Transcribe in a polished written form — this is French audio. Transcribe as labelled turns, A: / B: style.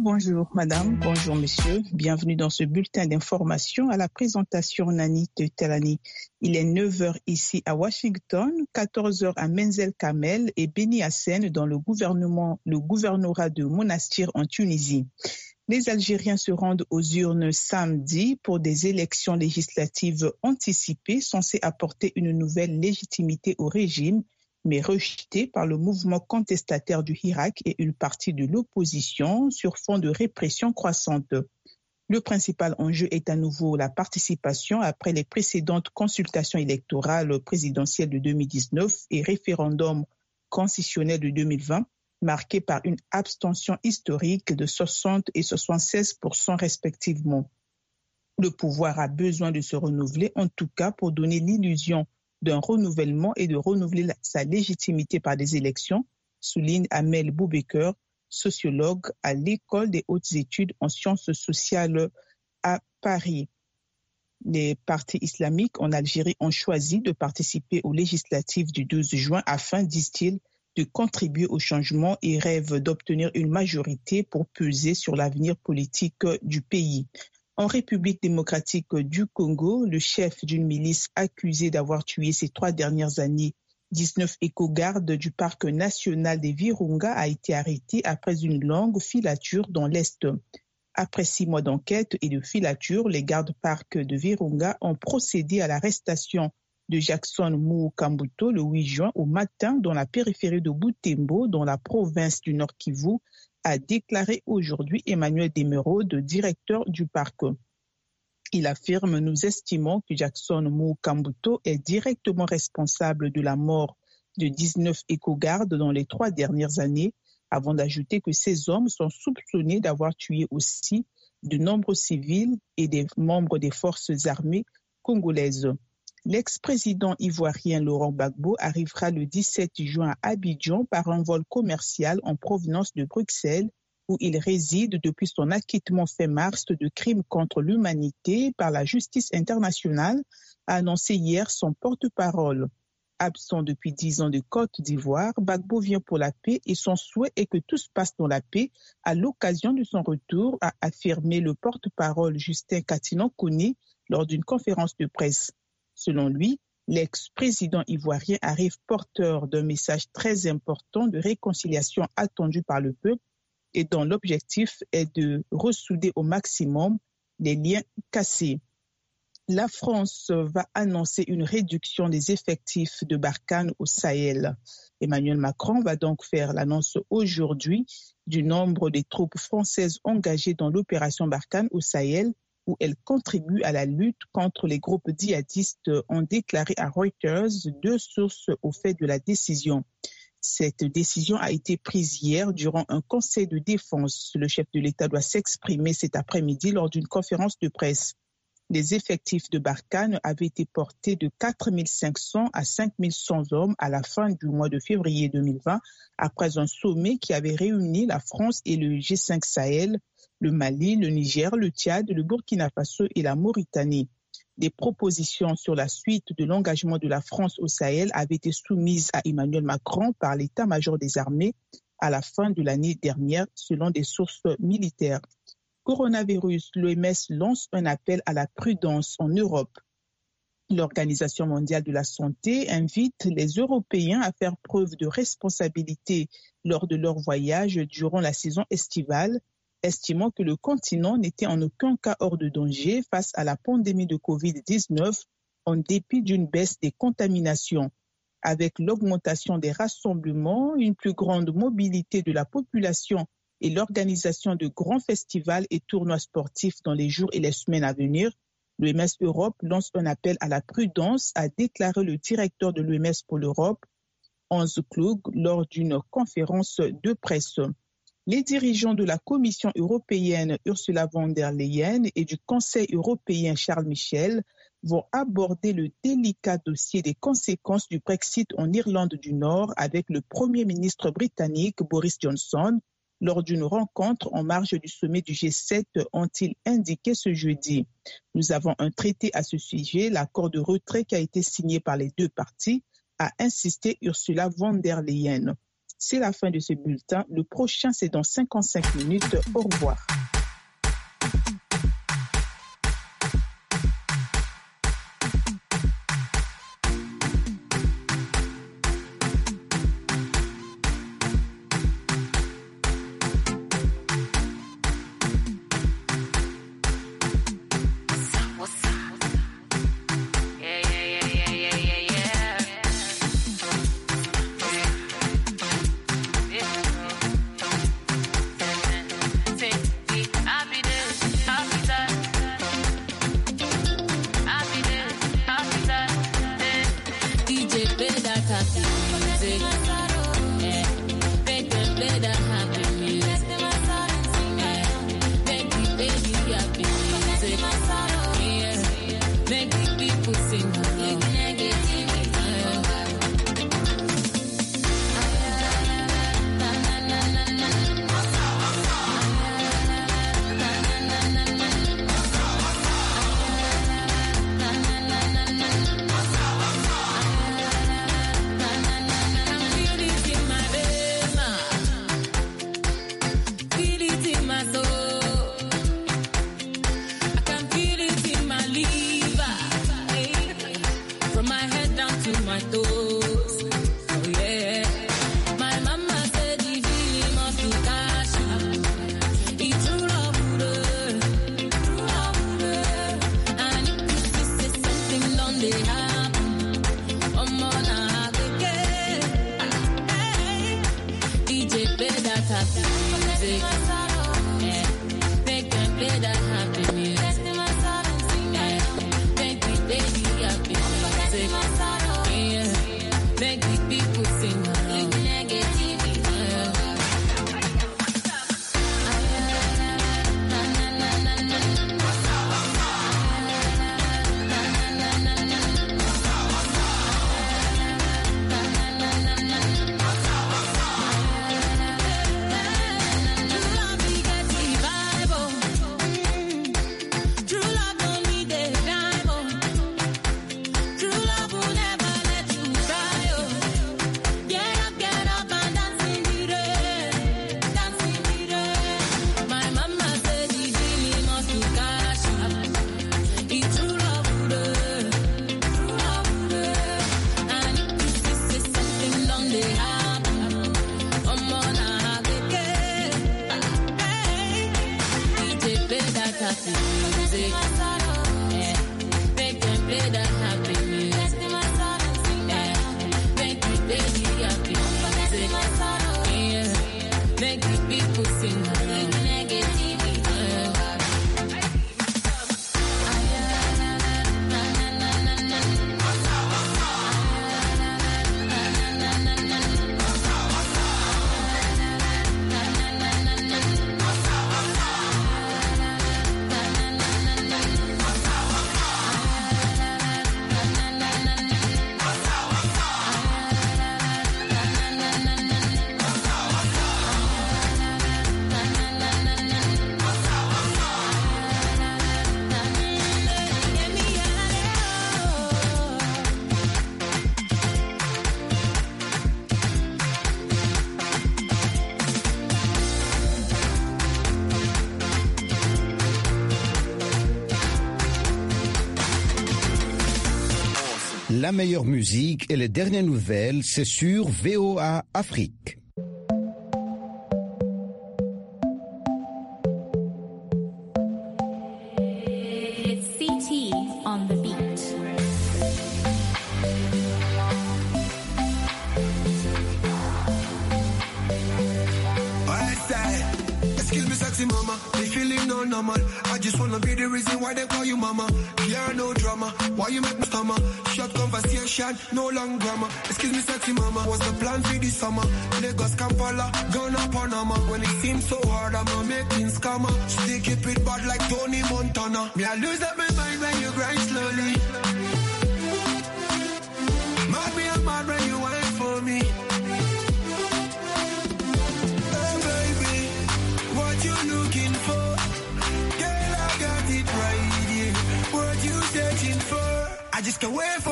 A: Bonjour madame, bonjour monsieur, bienvenue dans ce bulletin d'information à la présentation Nani Telani. Il est 9h ici à Washington, 14h à Menzel Kamel et Beni Hassen dans le gouvernorat de Monastir en Tunisie. Les Algériens se rendent aux urnes samedi pour des élections législatives anticipées censées apporter une nouvelle légitimité au régime, mais rejetées par le mouvement contestataire du Hirak et une partie de l'opposition sur fond de répression croissante. Le principal enjeu est à nouveau la participation après les précédentes consultations électorales présidentielles de 2019 et référendum constitutionnel de 2020, marqués par une abstention historique de 60 et 76% respectivement. Le pouvoir a besoin de se renouveler, en tout cas pour donner l'illusion d'un renouvellement et de renouveler sa légitimité par des élections, souligne Amel Boubaker, sociologue à l'École des hautes études en sciences sociales à Paris. Les partis islamiques en Algérie ont choisi de participer aux législatives du 12 juin afin, disent-ils, de contribuer au changement et rêvent d'obtenir une majorité pour peser sur l'avenir politique du pays. En République démocratique du Congo, le chef d'une milice accusé d'avoir tué ces 3 dernières années 19 éco-gardes du parc national des Virunga a été arrêté après une longue filature dans l'Est. Après 6 mois d'enquête et de filature, les gardes-parcs de Virunga ont procédé à l'arrestation de Jackson Moukambuto le 8 juin au matin dans la périphérie de Butembo, dans la province du Nord Kivu, a déclaré aujourd'hui Emmanuel Demerode, directeur du parc. Il affirme « Nous estimons que Jackson Moukambuto est directement responsable de la mort de 19 éco-gardes dans les 3 dernières années », avant d'ajouter que ces hommes sont soupçonnés d'avoir tué aussi de nombreux civils et des membres des forces armées congolaises. L'ex-président ivoirien Laurent Gbagbo arrivera le 17 juin à Abidjan par un vol commercial en provenance de Bruxelles, où il réside depuis son acquittement fin mars de crimes contre l'humanité par la justice internationale, a annoncé hier son porte-parole. Absent depuis 10 ans de Côte d'Ivoire, Gbagbo vient pour la paix et son souhait est que tout se passe dans la paix. À l'occasion de son retour, a affirmé le porte-parole Justin Katinon-Koné lors d'une conférence de presse. Selon lui, l'ex-président ivoirien arrive porteur d'un message très important de réconciliation attendu par le peuple et dont l'objectif est de ressouder au maximum les liens cassés. La France va annoncer une réduction des effectifs de Barkhane au Sahel. Emmanuel Macron va donc faire l'annonce aujourd'hui du nombre des troupes françaises engagées dans l'opération Barkhane au Sahel, où elles contribuent à la lutte contre les groupes djihadistes, ont déclaré à Reuters 2 sources au fait de la décision. Cette décision a été prise hier durant un conseil de défense. Le chef de l'État doit s'exprimer cet après-midi lors d'une conférence de presse. Les effectifs de Barkhane avaient été portés de 4 500 à 5 100 hommes à la fin du mois de février 2020, après un sommet qui avait réuni la France et le G5 Sahel, le Mali, le Niger, le Tchad, le Burkina Faso et la Mauritanie. Des propositions sur la suite de l'engagement de la France au Sahel avaient été soumises à Emmanuel Macron par l'état-major des armées à la fin de l'année dernière, selon des sources militaires. Coronavirus, l'OMS lance un appel à la prudence en Europe. L'Organisation mondiale de la santé invite les Européens à faire preuve de responsabilité lors de leur voyage durant la saison estivale, estimant que le continent n'était en aucun cas hors de danger face à la pandémie de Covid-19 en dépit d'une baisse des contaminations. Avec l'augmentation des rassemblements, une plus grande mobilité de la population et l'organisation de grands festivals et tournois sportifs dans les jours et les semaines à venir, l'OMS Europe lance un appel à la prudence, a déclaré le directeur de l'OMS pour l'Europe, Hans Klug, lors d'une conférence de presse. Les dirigeants de la Commission européenne Ursula von der Leyen et du Conseil européen Charles Michel vont aborder le délicat dossier des conséquences du Brexit en Irlande du Nord avec le Premier ministre britannique Boris Johnson lors d'une rencontre en marge du sommet du G7, ont-ils indiqué ce jeudi. Nous avons un traité à ce sujet, l'accord de retrait qui a été signé par les 2 parties, a insisté Ursula von der Leyen. C'est la fin de ce bulletin. Le prochain, c'est dans 55 minutes. Au revoir.
B: La meilleure musique et les dernières nouvelles, c'est sur VOA Afrique.
C: It's CT on the beat.
D: Excuse me, sexy mama, the feeling no normal. I just wanna be the reason why they call you mama. Yeah, no drama, why you make me stammer? Short conversation, no long grammar. Excuse me, sexy mama, what's the plan for this summer? Lagos, Kampala, Ghana, Panama. When it seems so hard, I'm making scammer. Still keep it bad like Tony Montana. Me, I lose up my mind when you grind slowly. Mad me, I'm mad when you wait for me. Looking for, girl, I got it right here. What you searching for? I just can't wait for